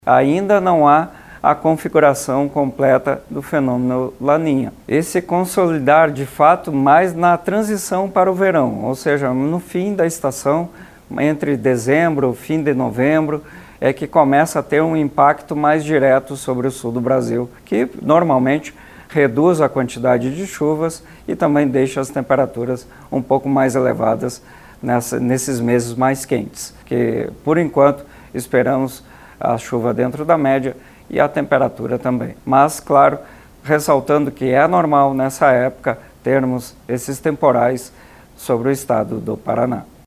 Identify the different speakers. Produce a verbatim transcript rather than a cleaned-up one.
Speaker 1: Ainda não há a configuração completa do fenômeno Laninha. Esse consolidar de fato mais na transição para o verão, ou seja, no fim da estação, entre dezembro e fim de novembro, é que começa a ter um impacto mais direto sobre o sul do Brasil, que normalmente reduz a quantidade de chuvas e também deixa as temperaturas um pouco mais elevadas nessa, nesses meses mais quentes, que por enquanto esperamos a chuva dentro da média e a temperatura também. Mas, claro, ressaltando que é normal nessa época termos esses temporais sobre o estado do Paraná.